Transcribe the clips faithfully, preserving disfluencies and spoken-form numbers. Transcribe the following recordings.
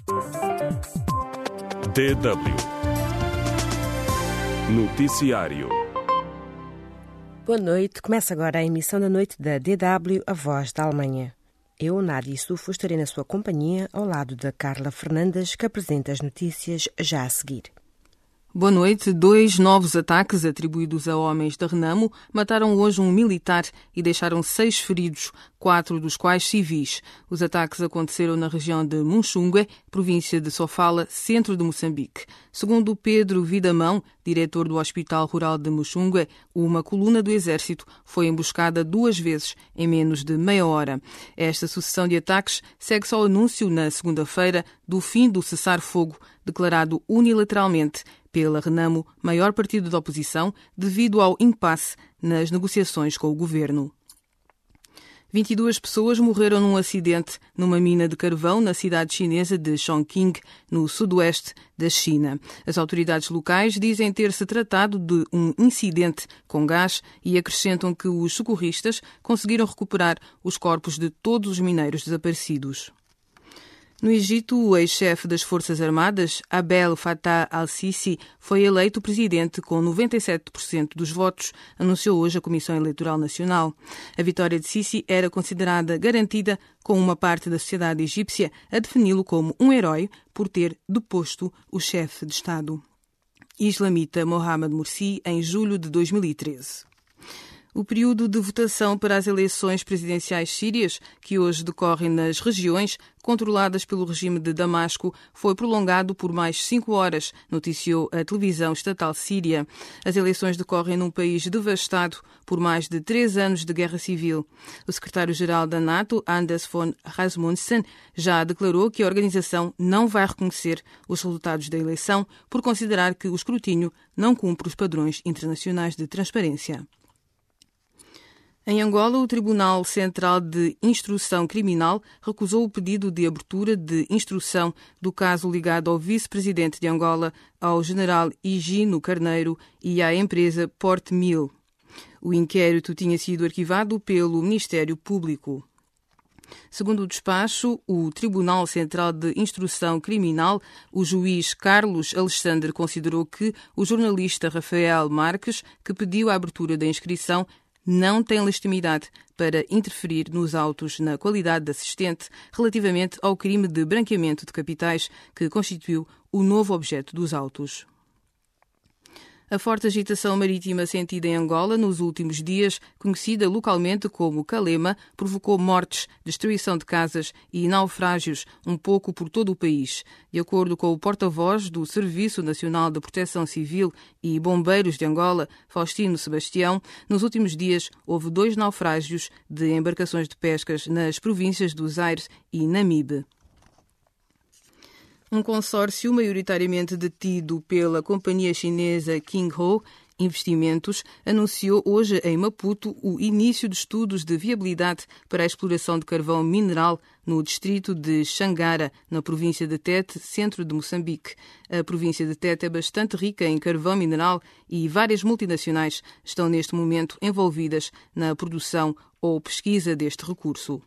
D W Noticiário. Boa noite. Começa agora a emissão da noite da D W, a voz da Alemanha. Eu, Nádia Sufo, estarei na sua companhia ao lado da Carla Fernandes, que apresenta as notícias já a seguir. Boa noite. Dois novos ataques atribuídos a homens da Renamo mataram hoje um militar e deixaram seis feridos, quatro dos quais civis. Os ataques aconteceram na região de Muxungue, província de Sofala, centro de Moçambique. Segundo Pedro Vidamão, diretor do Hospital Rural de Muxungue, uma coluna do Exército foi emboscada duas vezes em menos de meia hora. Esta sucessão de ataques segue-se ao anúncio, na segunda-feira, do fim do cessar-fogo, declarado unilateralmente pela Renamo, maior partido da oposição, devido ao impasse nas negociações com o governo. vinte e duas pessoas morreram num acidente numa mina de carvão na cidade chinesa de Chongqing, no sudoeste da China. As autoridades locais dizem ter-se tratado de um incidente com gás e acrescentam que os socorristas conseguiram recuperar os corpos de todos os mineiros desaparecidos. No Egito, o ex-chefe das Forças Armadas, Abdel Fattah al-Sisi, foi eleito presidente com noventa e sete por cento dos votos, anunciou hoje a Comissão Eleitoral Nacional. A vitória de Sisi era considerada garantida, com uma parte da sociedade egípcia a defini-lo como um herói por ter deposto o chefe de Estado islamita Mohamed Morsi em julho de dois mil e treze. O período de votação para as eleições presidenciais sírias, que hoje decorrem nas regiões controladas pelo regime de Damasco, foi prolongado por mais cinco horas, noticiou a televisão estatal síria. As eleições decorrem num país devastado por mais de três anos de guerra civil. O secretário-geral da NATO, Anders Fogh Rasmussen, já declarou que a organização não vai reconhecer os resultados da eleição por considerar que o escrutínio não cumpre os padrões internacionais de transparência. Em Angola, o Tribunal Central de Instrução Criminal recusou o pedido de abertura de instrução do caso ligado ao vice-presidente de Angola, ao general Higino Carneiro e à empresa Portmil. O inquérito tinha sido arquivado pelo Ministério Público. Segundo o despacho, o Tribunal Central de Instrução Criminal, o juiz Carlos Alexandre considerou que o jornalista Rafael Marques, que pediu a abertura da inscrição, não tem legitimidade para interferir nos autos na qualidade de assistente relativamente ao crime de branqueamento de capitais que constituiu o novo objeto dos autos. A forte agitação marítima sentida em Angola nos últimos dias, conhecida localmente como Calema, provocou mortes, destruição de casas e naufrágios um pouco por todo o país. De acordo com o porta-voz do Serviço Nacional de Proteção Civil e Bombeiros de Angola, Faustino Sebastião, nos últimos dias houve dois naufrágios de embarcações de pescas nas províncias do Zaire e Namibe. Um consórcio maioritariamente detido pela companhia chinesa Qinghuo Investimentos anunciou hoje em Maputo o início de estudos de viabilidade para a exploração de carvão mineral no distrito de Xangara, na província de Tete, centro de Moçambique. A província de Tete é bastante rica em carvão mineral e várias multinacionais estão neste momento envolvidas na produção ou pesquisa deste recurso.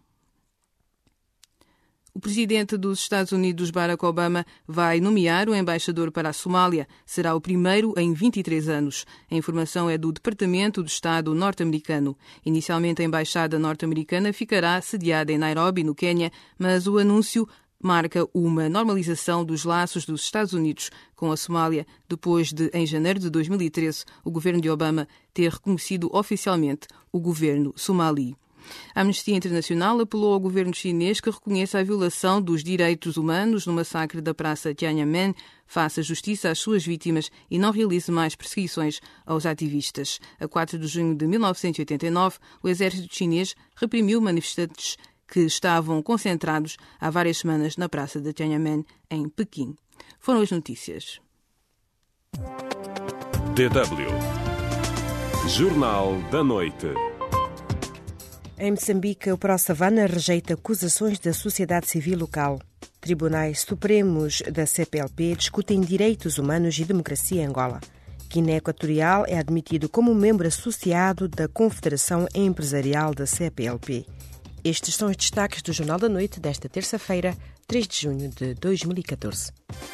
O presidente dos Estados Unidos, Barack Obama, vai nomear o embaixador para a Somália. Será o primeiro em vinte e três anos. A informação é do Departamento de Estado norte-americano. Inicialmente, a embaixada norte-americana ficará sediada em Nairobi, no Quênia, mas o anúncio marca uma normalização dos laços dos Estados Unidos com a Somália, depois de, em janeiro de dois mil e treze, o governo de Obama ter reconhecido oficialmente o governo somali. A Amnistia Internacional apelou ao governo chinês que reconheça a violação dos direitos humanos no massacre da Praça Tiananmen, faça justiça às suas vítimas e não realize mais perseguições aos ativistas. A quatro de junho de mil novecentos e oitenta e nove, o exército chinês reprimiu manifestantes que estavam concentrados há várias semanas na Praça de Tiananmen, em Pequim. Foram as notícias. D W Jornal da Noite. Em Moçambique, o Pro-Savana rejeita acusações da sociedade civil local. Tribunais Supremos da C P L P discutem direitos humanos e democracia em Angola. Guiné Equatorial é admitido como membro associado da Confederação Empresarial da C P L P. Estes são os destaques do Jornal da Noite desta terça-feira, três de junho de dois mil e catorze.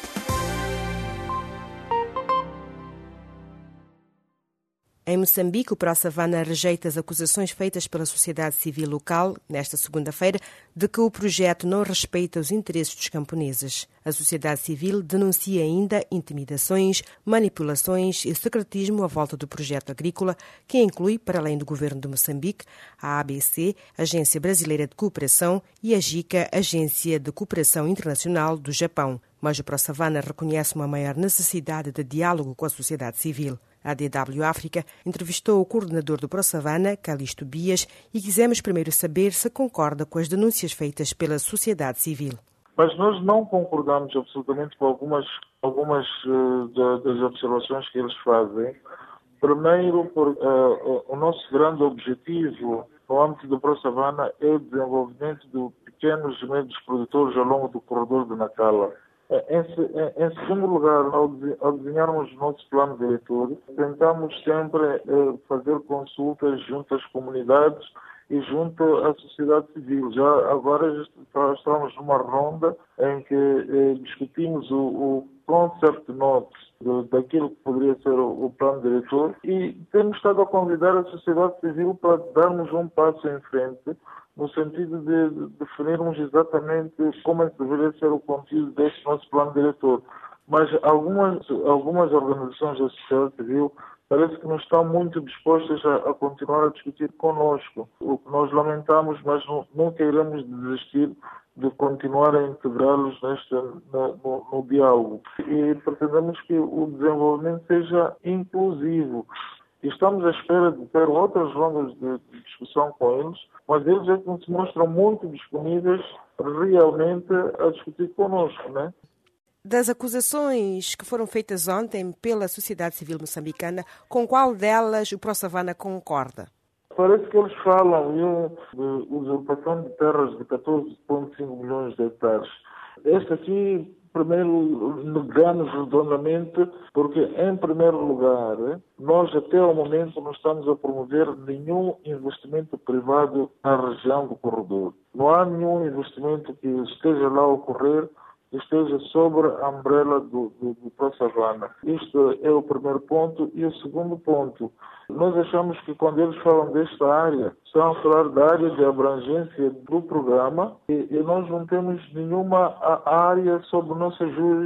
Em Moçambique, o Pro-Savana rejeita as acusações feitas pela sociedade civil local, nesta segunda-feira, de que o projeto não respeita os interesses dos camponeses. A sociedade civil denuncia ainda intimidações, manipulações e secretismo à volta do projeto agrícola, que inclui, para além do governo de Moçambique, a A B C, Agência Brasileira de Cooperação, e a JICA, Agência de Cooperação Internacional do Japão. Mas o Pro-Savana reconhece uma maior necessidade de diálogo com a sociedade civil. A D W África entrevistou o coordenador do Pro-Savana, Calixto Bias, e quisemos primeiro saber se concorda com as denúncias feitas pela sociedade civil. Mas nós não concordamos absolutamente com algumas, algumas uh, das observações que eles fazem. Primeiro, por, uh, o nosso grande objetivo no âmbito do Pro-Savana é o desenvolvimento de pequenos e médios produtores ao longo do corredor de Nacala. Em, em, em segundo lugar, ao, ao desenharmos o nosso plano diretor, tentamos sempre eh, fazer consultas junto às comunidades e junto à sociedade civil. Já agora já estamos numa ronda em que eh, discutimos o, o concept note de, daquilo que poderia ser o, o plano diretor e temos estado a convidar a sociedade civil para darmos um passo em frente no sentido de, de definirmos exatamente como é que deveria ser o conteúdo deste nosso plano diretor. Mas algumas, algumas organizações da sociedade civil parece que não estão muito dispostas a, a continuar a discutir connosco. O que nós lamentamos, mas não, nunca iremos desistir de continuar a integrá-los neste, no, no, no diálogo. E pretendemos que o desenvolvimento seja inclusivo. E estamos à espera de ter outras rondas de, de discussão com eles, mas eles é que se mostram muito disponíveis realmente a discutir connosco, né? Das acusações que foram feitas ontem pela sociedade civil moçambicana, com qual delas o Pro-Savana concorda? Parece que eles falam de usurpação de terras de catorze vírgula cinco milhões de hectares. Este aqui, primeiro, negamos redondamente, porque, em primeiro lugar, nós até ao momento não estamos a promover nenhum investimento privado na região do corredor. Não há nenhum investimento que esteja lá a ocorrer que esteja sobre a umbrella do, do, do Pro-Savana. Isto é o primeiro ponto. E o segundo ponto, nós achamos que quando eles falam desta área, estão a falar da área de abrangência do programa e, e nós não temos nenhuma área sob nossa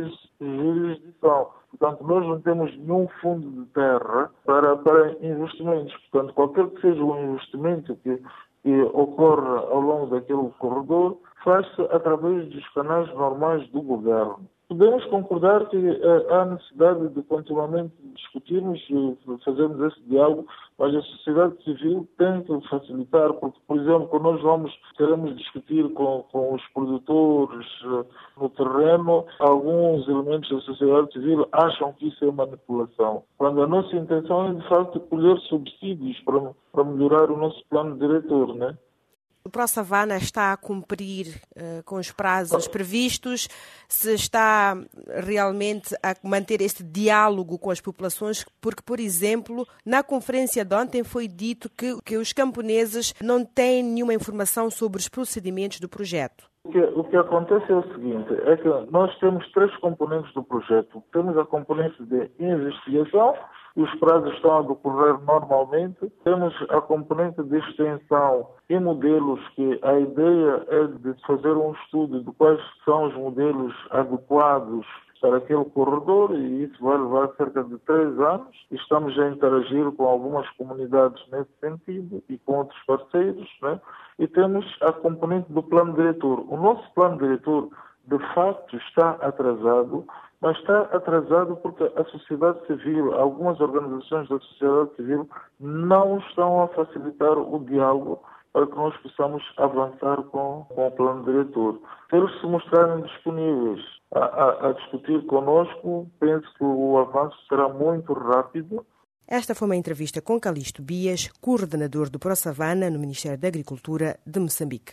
jurisdição. Portanto, nós não temos nenhum fundo de terra para, para investimentos. Portanto, qualquer que seja o investimento que, que ocorre ao longo daquele corredor, faz-se através dos canais normais do governo. Podemos concordar que uh, há necessidade de continuamente discutirmos e fazermos esse diálogo, mas a sociedade civil tem que facilitar, porque, por exemplo, quando nós vamos, queremos discutir com, com os produtores uh, no terreno, alguns elementos da sociedade civil acham que isso é manipulação, quando a nossa intenção é, de facto, colher subsídios para, para melhorar o nosso plano diretor, né? O Pro-Savana está a cumprir uh, com os prazos previstos, se está realmente a manter este diálogo com as populações, porque, por exemplo, na conferência de ontem foi dito que, que os camponeses não têm nenhuma informação sobre os procedimentos do projeto. O que, o que acontece é o seguinte, é que nós temos três componentes do projeto. Temos a componente de investigação, e os prazos estão a decorrer normalmente. Temos a componente de extensão e modelos, que a ideia é de fazer um estudo de quais são os modelos adequados para aquele corredor, e isso vai levar cerca de três anos. Estamos a interagir com algumas comunidades nesse sentido e com outros parceiros, né? E temos a componente do plano diretor. O nosso plano diretor, de facto, está atrasado, mas está atrasado porque a sociedade civil, algumas organizações da sociedade civil não estão a facilitar o diálogo para que nós possamos avançar com, com o plano diretor. Se eles se mostrarem disponíveis a, a, a discutir conosco, penso que o avanço será muito rápido. Esta foi uma entrevista com Calixto Bias, coordenador do Pro-Savana no Ministério da Agricultura de Moçambique.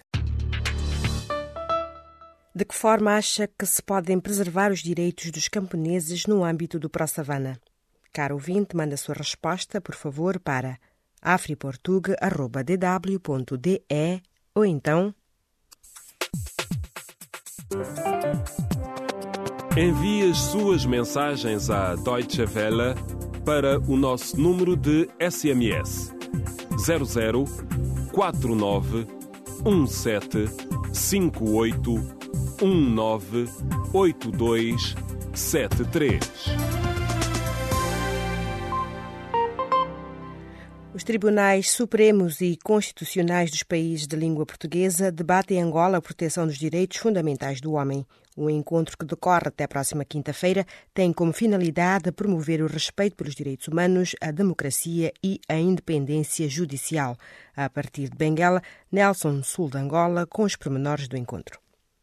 De que forma acha que se podem preservar os direitos dos camponeses no âmbito do Pro-Savana? Caro ouvinte, manda a sua resposta, por favor, para afriportugue arroba d w ponto d e ou então envie as suas mensagens à Deutsche Welle para o nosso número de S M S zero zero quatro nove um sete cinco oito um nove oito dois sete três. Os tribunais supremos e constitucionais dos países de língua portuguesa debatem em Angola a proteção dos direitos fundamentais do homem. O encontro, que decorre até a próxima quinta-feira, tem como finalidade promover o respeito pelos direitos humanos, a democracia e a independência judicial. A partir de Benguela, Nelson, sul de Angola, com os pormenores do encontro.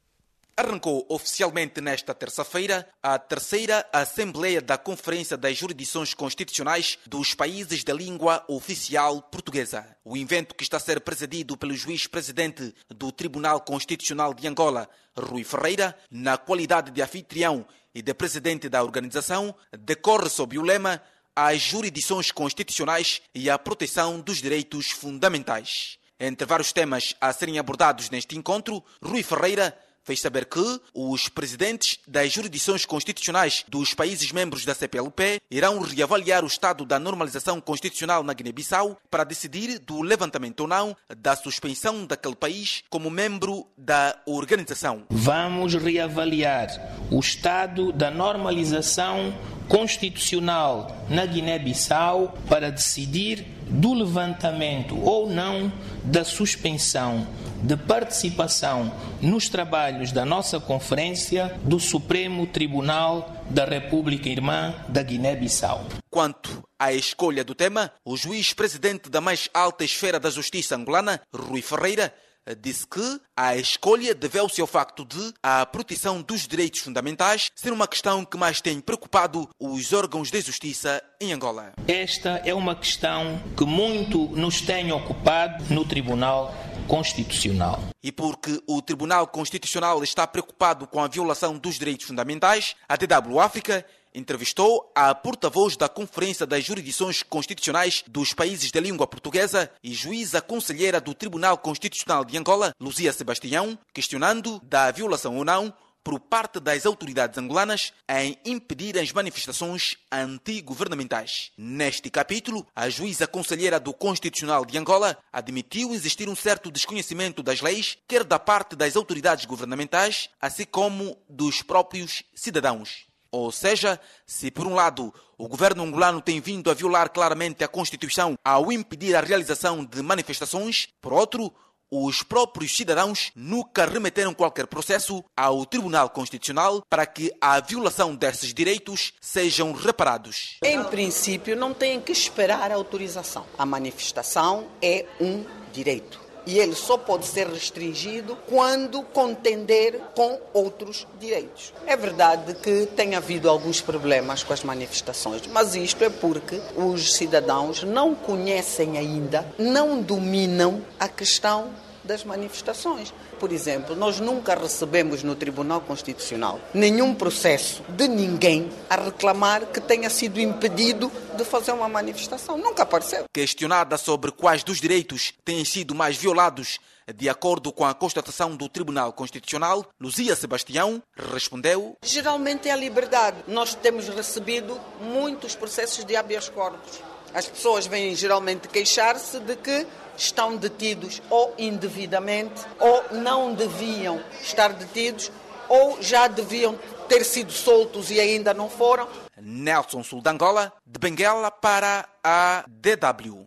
Arrancou oficialmente nesta terça-feira a terceira Assembleia da Conferência das Jurisdições Constitucionais dos Países da Língua Oficial Portuguesa. O evento, que está a ser presidido pelo juiz-presidente do Tribunal Constitucional de Angola, Rui Ferreira, na qualidade de anfitrião e de presidente da organização, decorre sob o lema As Jurisdições Constitucionais e a Proteção dos Direitos Fundamentais. Entre vários temas a serem abordados neste encontro, Rui Ferreira fez saber que os presidentes das jurisdições constitucionais dos países membros da C P L P irão reavaliar o estado da normalização constitucional na Guiné-Bissau para decidir do levantamento ou não da suspensão daquele país como membro da organização. Vamos reavaliar o estado da normalização constitucional na Guiné-Bissau para decidir do levantamento ou não da suspensão de participação nos trabalhos da nossa conferência do Supremo Tribunal da República Irmã da Guiné-Bissau. Quanto à escolha do tema, o juiz-presidente da mais alta esfera da justiça angolana, Rui Ferreira, disse que a escolha deveu-se ao facto de a proteção dos direitos fundamentais ser uma questão que mais tem preocupado os órgãos de justiça em Angola. Esta é uma questão que muito nos tem ocupado no Tribunal Constitucional. E porque o Tribunal Constitucional está preocupado com a violação dos direitos fundamentais, a D W África entrevistou a porta-voz da Conferência das Jurisdições Constitucionais dos Países da Língua Portuguesa e juíza conselheira do Tribunal Constitucional de Angola, Luzia Sebastião, questionando da violação ou não por parte das autoridades angolanas em impedir as manifestações antigovernamentais. Neste capítulo, a juíza conselheira do Constitucional de Angola admitiu existir um certo desconhecimento das leis, quer da parte das autoridades governamentais, assim como dos próprios cidadãos. Ou seja, se por um lado o governo angolano tem vindo a violar claramente a Constituição ao impedir a realização de manifestações, por outro, os próprios cidadãos nunca remeteram qualquer processo ao Tribunal Constitucional para que a violação desses direitos sejam reparados. Em princípio, não têm que esperar a autorização. A manifestação é um direito. E ele só pode ser restringido quando contender com outros direitos. É verdade que tem havido alguns problemas com as manifestações, mas isto é porque os cidadãos não conhecem ainda, não dominam a questão das manifestações. Por exemplo, nós nunca recebemos no Tribunal Constitucional nenhum processo de ninguém a reclamar que tenha sido impedido de fazer uma manifestação. Nunca apareceu. Questionada sobre quais dos direitos têm sido mais violados de acordo com a constatação do Tribunal Constitucional, Luzia Sebastião respondeu: geralmente é a liberdade. Nós temos recebido muitos processos de habeas corpus. As pessoas vêm geralmente queixar-se de que estão detidos ou indevidamente, ou não deviam estar detidos, ou já deviam ter sido soltos e ainda não foram. Nelson, sul de Angola, de Benguela para a D W.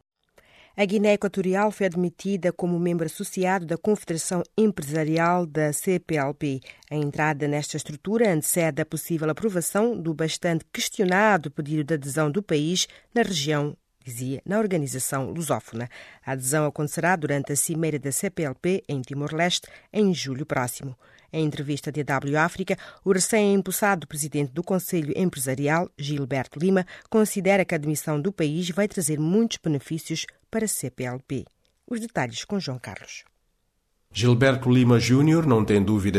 A Guiné Equatorial foi admitida como membro associado da Confederação Empresarial da C P L P. A entrada nesta estrutura antecede a possível aprovação do bastante questionado pedido de adesão do país na região, dizia, na organização lusófona. A adesão acontecerá durante a cimeira da C P L P em Timor-Leste em julho próximo. Em entrevista à D W África, o recém-empossado presidente do Conselho Empresarial, Gilberto Lima, considera que a admissão do país vai trazer muitos benefícios para a C P L P. Os detalhes com João Carlos. Gilberto Lima Júnior não tem dúvidas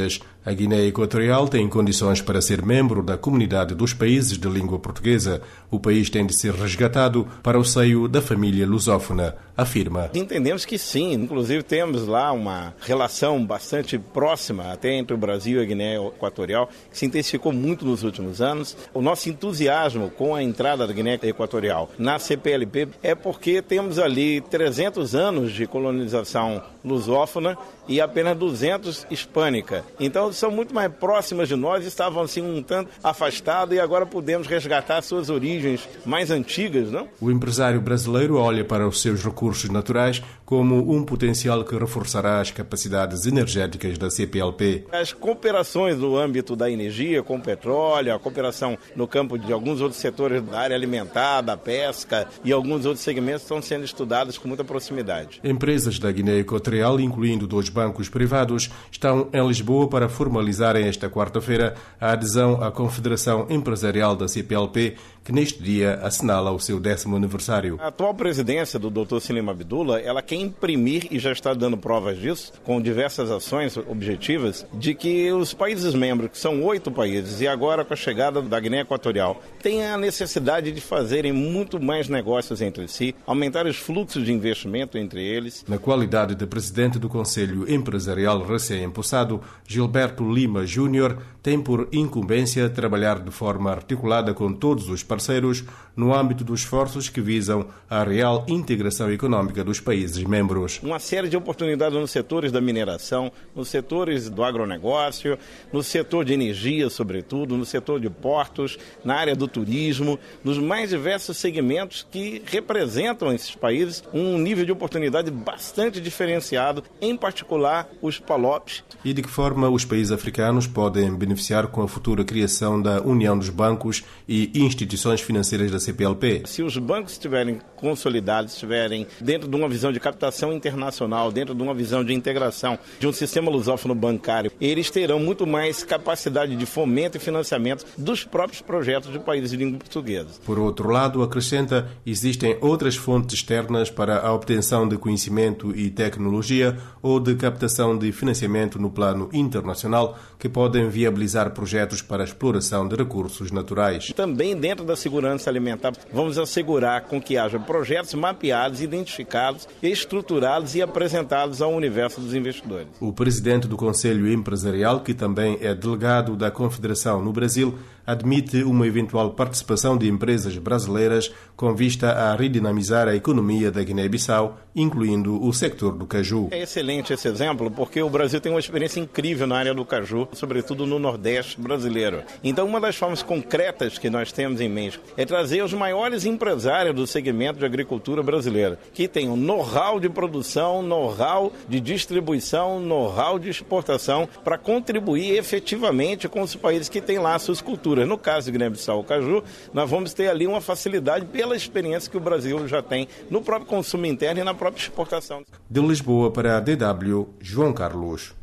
A Guiné Equatorial tem condições para ser membro da comunidade dos países de língua portuguesa. O país tem de ser resgatado para o seio da família lusófona, afirma. Entendemos que sim, inclusive temos lá uma relação bastante próxima até entre o Brasil e a Guiné Equatorial, que se intensificou muito nos últimos anos. O nosso entusiasmo com a entrada da Guiné Equatorial na C P L P é porque temos ali trezentos anos de colonização lusófona e apenas duzentos hispânica. Então são muito mais próximas de nós, estavam assim um tanto afastadas e agora podemos resgatar suas origens mais antigas, não? O empresário brasileiro olha para os seus recursos naturais como um potencial que reforçará as capacidades energéticas da C P L P. As cooperações no âmbito da energia, com o petróleo, a cooperação no campo de alguns outros setores da área alimentar, da pesca e alguns outros segmentos estão sendo estudados com muita proximidade. Empresas da Guiné Equatorial, incluindo dois bancos privados, estão em Lisboa para formalizarem esta quarta-feira a adesão à Confederação Empresarial da C P L P, que neste dia assinala o seu décimo aniversário. A atual presidência do doutor Salim Abdullah, ela quer imprimir, e já está dando provas disso, com diversas ações objetivas, de que os países membros, que são oito países, e agora com a chegada da Guiné Equatorial, têm a necessidade de fazerem muito mais negócios entre si, aumentar os fluxos de investimento entre eles. Na qualidade de presidente do Conselho Empresarial recém-empossado, Gilberto Lima Júnior tem por incumbência trabalhar de forma articulada com todos os parceiros no âmbito dos esforços que visam a real integração econômica dos países membros. Uma série de oportunidades nos setores da mineração, nos setores do agronegócio, no setor de energia, sobretudo, no setor de portos, na área do turismo, nos mais diversos segmentos que representam esses países um nível de oportunidade bastante diferenciado, em particular os P A L O Ps. E de que forma os países africanos podem beneficiar com a futura criação da União dos Bancos e Instituições Financeiras da C P L P? Se os bancos estiverem consolidados, estiverem dentro de uma visão de captação internacional, dentro de uma visão de integração de um sistema lusófono bancário, eles terão muito mais capacidade de fomento e financiamento dos próprios projetos de países de língua portuguesa. Por outro lado, acrescenta, existem outras fontes externas para a obtenção de conhecimento e tecnologia ou de captação de financiamento no plano internacional que podem viabilizar projetos para a exploração de recursos naturais. Também dentro da segurança alimentar, vamos assegurar com que haja projetos mapeados, identificados, estruturados e apresentados ao universo dos investidores. O presidente do Conselho Empresarial, que também é delegado da Confederação no Brasil, admite uma eventual participação de empresas brasileiras com vista a redinamizar a economia da Guiné-Bissau, incluindo o sector do caju. É excelente esse exemplo, porque o Brasil tem uma experiência incrível na área do caju, sobretudo no Nordeste brasileiro. Então, uma das formas concretas que nós temos em mente é trazer os maiores empresários do segmento de agricultura brasileira, que tenham know-how de produção, know-how de distribuição, know-how de exportação, para contribuir efetivamente com os países que têm lá suas culturas. No caso de Guiné-Bissau, o caju, nós vamos ter ali uma facilidade pela experiência que o Brasil já tem no próprio consumo interno e na própria exportação. De Lisboa para a D W, João Carlos.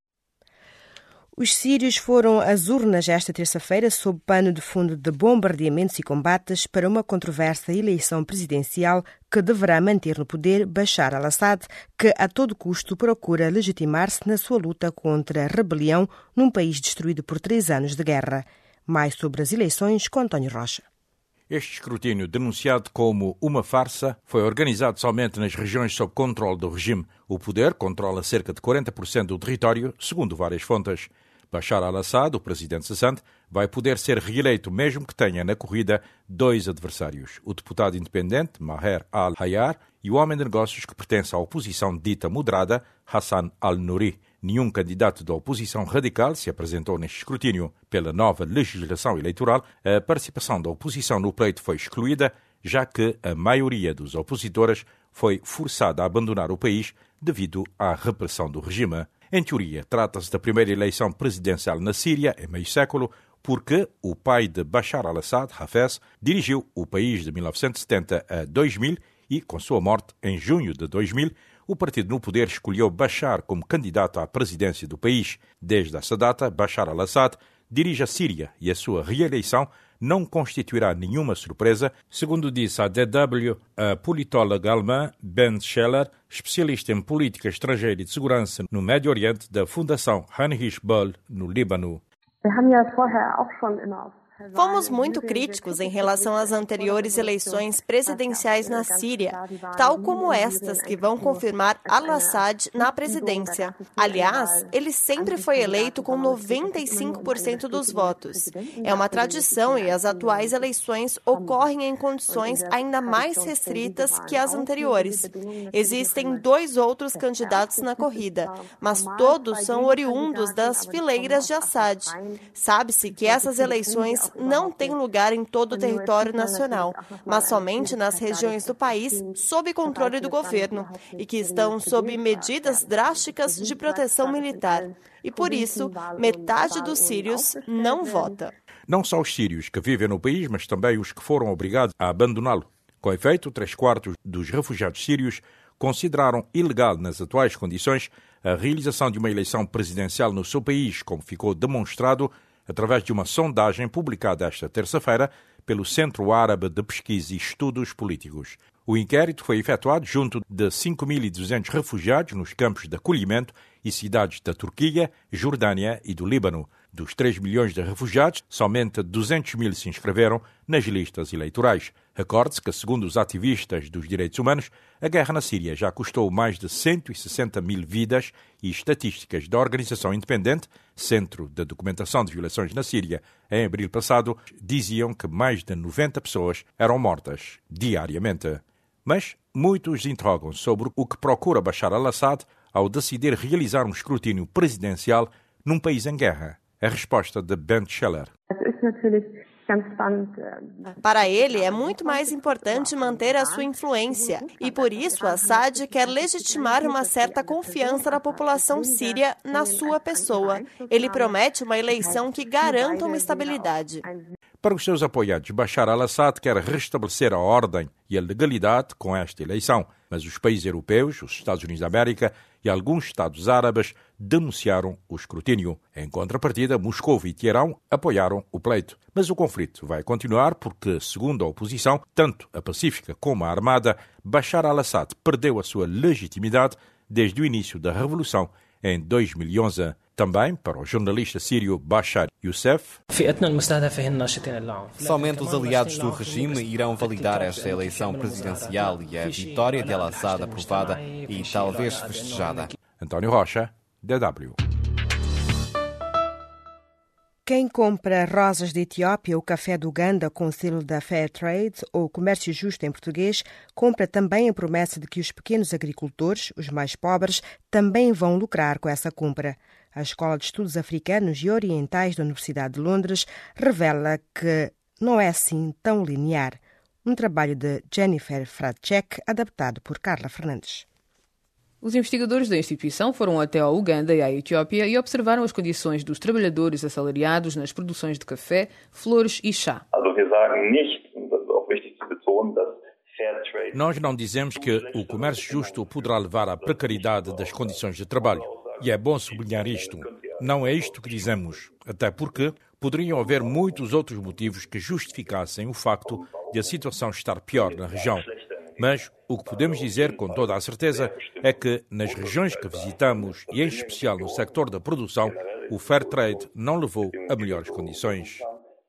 Os sírios foram às urnas esta terça-feira sob pano de fundo de bombardeamentos e combates para uma controversa eleição presidencial que deverá manter no poder Bashar al-Assad, que a todo custo procura legitimar-se na sua luta contra a rebelião num país destruído por três anos de guerra. Mais sobre as eleições com António Rocha. Este escrutínio, denunciado como uma farsa, foi organizado somente nas regiões sob controle do regime. O poder controla cerca de quarenta por cento do território, segundo várias fontes. Bashar al-Assad, o presidente cessante, vai poder ser reeleito mesmo que tenha na corrida dois adversários, o deputado independente Maher al-Hayar e o homem de negócios que pertence à oposição dita moderada, Hassan al-Nouri. Nenhum candidato da oposição radical se apresentou neste escrutínio. Pela nova legislação eleitoral, a participação da oposição no pleito foi excluída, já que a maioria dos opositores foi forçada a abandonar o país devido à repressão do regime. Em teoria, trata-se da primeira eleição presidencial na Síria em meio século, porque o pai de Bashar al-Assad, Hafez, dirigiu o país de mil novecentos e setenta a dois mil e, com sua morte em junho de dois mil, o partido no poder escolheu Bashar como candidato à presidência do país. Desde essa data, Bashar al-Assad dirige a Síria e a sua reeleição não constituirá nenhuma surpresa, segundo disse à D W a politóloga alemã Bernd Scheller, especialista em política estrangeira e de segurança no Médio Oriente da Fundação Heinrich Böll, no Líbano. Fomos muito críticos em relação às anteriores eleições presidenciais na Síria, tal como estas que vão confirmar al-Assad na presidência. Aliás, ele sempre foi eleito com noventa e cinco por cento dos votos. É uma tradição e as atuais eleições ocorrem em condições ainda mais restritas que as anteriores. Existem dois outros candidatos na corrida, mas todos são oriundos das fileiras de Assad. Sabe-se que essas eleições não têm lugar em todo o território nacional, mas somente nas regiões do país sob controle do governo e que estão sob medidas drásticas de proteção militar. E por isso, metade dos sírios não vota. Não só os sírios que vivem no país, mas também os que foram obrigados a abandoná-lo. Com efeito, três quartos dos refugiados sírios consideraram ilegal nas atuais condições a realização de uma eleição presidencial no seu país, como ficou demonstrado através de uma sondagem publicada esta terça-feira pelo Centro Árabe de Pesquisa e Estudos Políticos. O inquérito foi efetuado junto de cinco mil e duzentos refugiados nos campos de acolhimento e cidades da Turquia, Jordânia e do Líbano. Dos três milhões de refugiados, somente duzentos mil se inscreveram nas listas eleitorais. Recorde-se que, segundo os ativistas dos direitos humanos, a guerra na Síria já custou mais de cento e sessenta mil vidas e estatísticas da organização independente, Centro de Documentação de Violações na Síria, em abril passado, diziam que mais de noventa pessoas eram mortas diariamente. Mas muitos interrogam sobre o que procura Bashar al-Assad ao decidir realizar um escrutínio presidencial num país em guerra. A resposta de Bernd Scheller. Para ele, é muito mais importante manter a sua influência e, por isso, Assad quer legitimar uma certa confiança da população síria na sua pessoa. Ele promete uma eleição que garanta uma estabilidade. Para os seus apoiantes, Bashar al-Assad quer restabelecer a ordem e a legalidade com esta eleição, mas os países europeus, os Estados Unidos da América e alguns Estados árabes denunciaram o escrutínio. Em contrapartida, Moscou e Teherão apoiaram o pleito. Mas o conflito vai continuar porque, segundo a oposição, tanto a pacífica como a armada, Bashar al-Assad perdeu a sua legitimidade desde o início da revolução em dois mil e onze. Também, para o jornalista sírio Bashar Youssef, somente os aliados do regime irão validar esta eleição presidencial e a vitória de al-Assad aprovada e talvez festejada. António Rocha, D W. Quem compra rosas da Etiópia ou café de Uganda com o selo da Fair Trade ou comércio justo em português, compra também a promessa de que os pequenos agricultores, os mais pobres, também vão lucrar com essa compra. A Escola de Estudos Africanos e Orientais da Universidade de Londres revela que não é assim tão linear. Um trabalho de Jennifer Fradchek, adaptado por Carla Fernandes. Os investigadores da instituição foram até ao Uganda e à Etiópia e observaram as condições dos trabalhadores assalariados nas produções de café, flores e chá. Nós não dizemos que o comércio justo poderá levar à precariedade das condições de trabalho. E é bom sublinhar isto. Não é isto que dizemos, até porque poderiam haver muitos outros motivos que justificassem o facto de a situação estar pior na região. Mas o que podemos dizer com toda a certeza é que nas regiões que visitamos, e em especial no sector da produção, o Fair Trade não levou a melhores condições.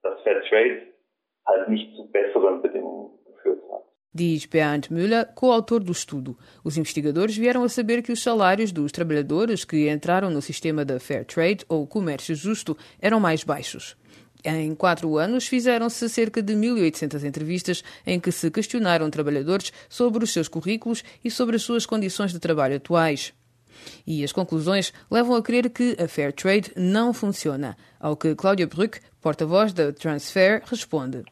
Diz Bernd Müller, coautor do estudo. Os investigadores vieram a saber que os salários dos trabalhadores que entraram no sistema da Fair Trade, ou comércio justo, eram mais baixos. Em quatro anos, fizeram-se cerca de mil e oitocentas entrevistas em que se questionaram trabalhadores sobre os seus currículos e sobre as suas condições de trabalho atuais. E as conclusões levam a crer que a Fair Trade não funciona, ao que Claudia Brück, porta-voz da Transfer, responde.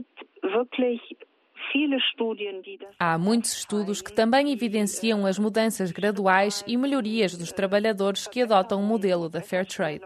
Há muitos estudos que também evidenciam as mudanças graduais e melhorias dos trabalhadores que adotam o modelo da Fair Trade.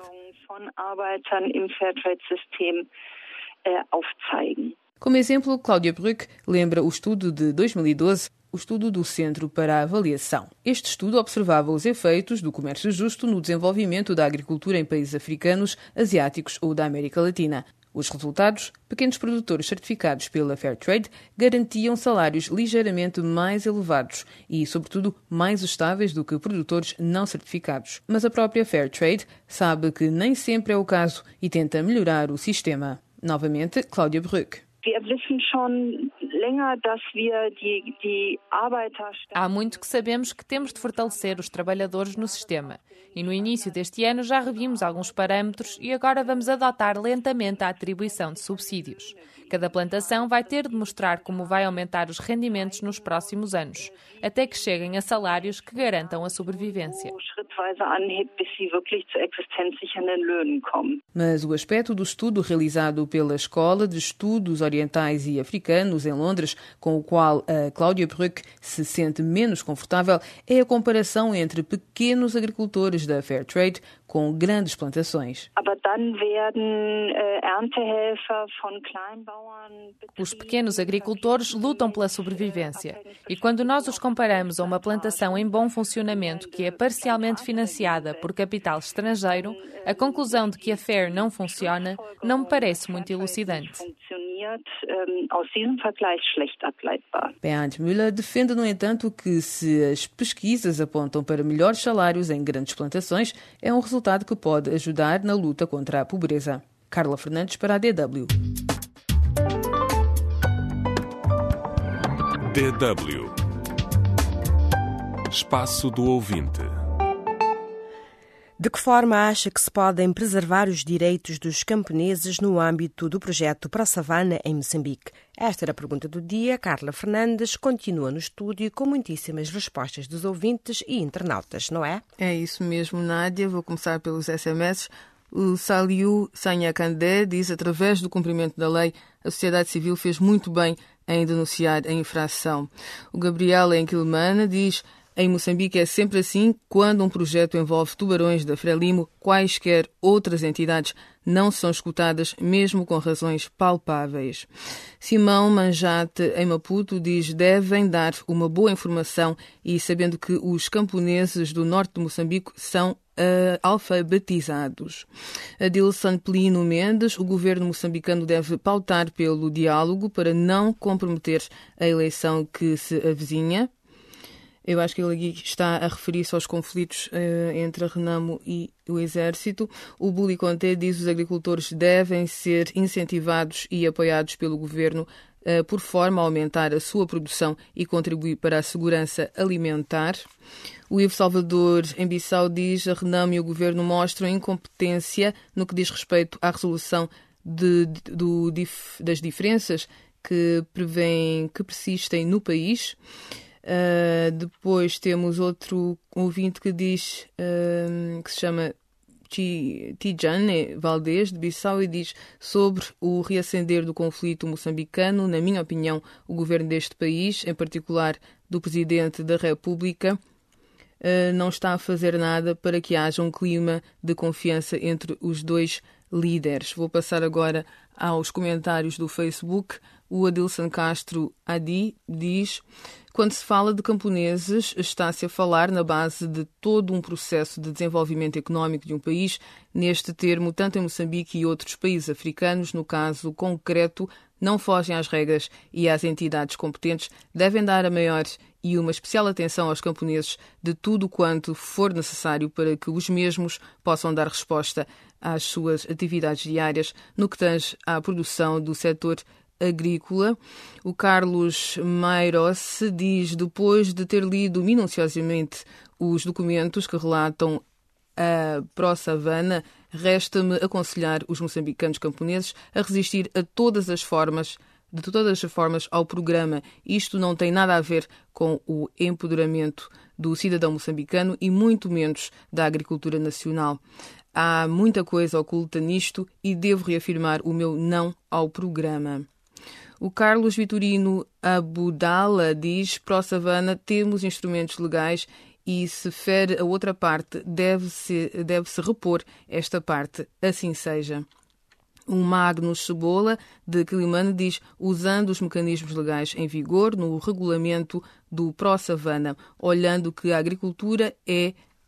Como exemplo, Claudia Brück lembra o estudo de dois mil e doze, o estudo do Centro para a Avaliação. Este estudo observava os efeitos do comércio justo no desenvolvimento da agricultura em países africanos, asiáticos ou da América Latina. Os resultados, pequenos produtores certificados pela Fairtrade, garantiam salários ligeiramente mais elevados e, sobretudo, mais estáveis do que produtores não certificados. Mas a própria Fairtrade sabe que nem sempre é o caso e tenta melhorar o sistema. Novamente, Cláudia Brück. Há muito que sabemos que temos de fortalecer os trabalhadores no sistema. E no início deste ano já revimos alguns parâmetros e agora vamos adotar lentamente a atribuição de subsídios. Cada plantação vai ter de mostrar como vai aumentar os rendimentos nos próximos anos, até que cheguem a salários que garantam a sobrevivência. Mas o aspecto do estudo realizado pela Escola de Estudos Orientais e Africanos em Londres, com o qual a Cláudia Brück se sente menos confortável, é a comparação entre pequenos agricultores da Fairtrade com grandes plantações. Os pequenos agricultores lutam pela sobrevivência. E quando nós os comparamos a uma plantação em bom funcionamento que é parcialmente financiada por capital estrangeiro, a conclusão de que a Fair não funciona não me parece muito elucidante. Bernd Müller defende, no entanto, que se as pesquisas apontam para melhores salários em grandes plantações, é um resultado que pode ajudar na luta contra a pobreza. Carla Fernandes para a D W. D W. Espaço do ouvinte. De que forma acha que se podem preservar os direitos dos camponeses no âmbito do projeto ProSavana em Moçambique? Esta era a pergunta do dia. Carla Fernandes continua no estúdio com muitíssimas respostas dos ouvintes e internautas, não é? É isso mesmo, Nádia. Vou começar pelos S M S. O Saliu Sanhakandé diz, através do cumprimento da lei, a sociedade civil fez muito bem em denunciar a infração. O Gabriel Enquilmana diz, em Moçambique é sempre assim, quando um projeto envolve tubarões da Frelimo, quaisquer outras entidades não são escutadas, mesmo com razões palpáveis. Simão Manjate, em Maputo, diz devem dar uma boa informação e sabendo que os camponeses do norte de Moçambique são Uh, alfabetizados. Adilson Plino Mendes, o governo moçambicano deve pautar pelo diálogo para não comprometer a eleição que se avizinha. Eu acho que ele aqui está a referir-se aos conflitos uh, entre a Renamo e o Exército. O Bully Conté diz que os agricultores devem ser incentivados e apoiados pelo governo uh, por forma a aumentar a sua produção e contribuir para a segurança alimentar. O Ivo Salvador, em Bissau, diz que a Renamo e o governo mostram incompetência no que diz respeito à resolução de, de, do, dif, das diferenças que prevêem que persistem no país. Uh, depois temos outro ouvinte que diz, uh, que se chama Tijane Valdez, de Bissau, e diz sobre o reacender do conflito moçambicano. Na minha opinião, o governo deste país, em particular do Presidente da República, uh, não está a fazer nada para que haja um clima de confiança entre os dois líderes. Vou passar agora aos comentários do Facebook. O Adilson Castro Adi diz: quando se fala de camponeses, está-se a falar na base de todo um processo de desenvolvimento económico de um país. Neste termo, tanto em Moçambique e outros países africanos, no caso concreto, não fogem às regras e as entidades competentes devem dar a maior e uma especial atenção aos camponeses de tudo quanto for necessário para que os mesmos possam dar resposta às suas atividades diárias no que tange à produção do setor agrícola. O Carlos Mairos diz, depois de ter lido minuciosamente os documentos que relatam a ProSavana, resta-me aconselhar os moçambicanos camponeses a resistir a todas as formas, de todas as formas ao programa. Isto não tem nada a ver com o empoderamento do cidadão moçambicano e muito menos da agricultura nacional. Há muita coisa oculta nisto e devo reafirmar o meu não ao programa. O Carlos Vitorino Abudala diz: ProSavana temos instrumentos legais e se fere a outra parte, deve-se, deve-se repor esta parte, assim seja. O Magnus Cebola, de Quilimane, diz: usando os mecanismos legais em vigor no regulamento do ProSavana, olhando que a agricultura é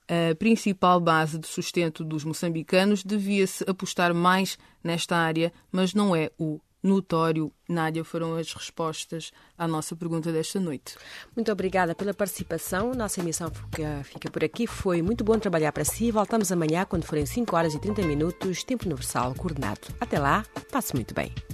a principal base de sustento dos moçambicanos, devia-se apostar mais nesta área, mas não é o notório. Nádia, foram as respostas à nossa pergunta desta noite. Muito obrigada pela participação. Nossa emissão fica, fica por aqui. Foi muito bom trabalhar para si. Voltamos amanhã quando forem cinco horas e trinta minutos, tempo universal coordenado. Até lá, passe muito bem.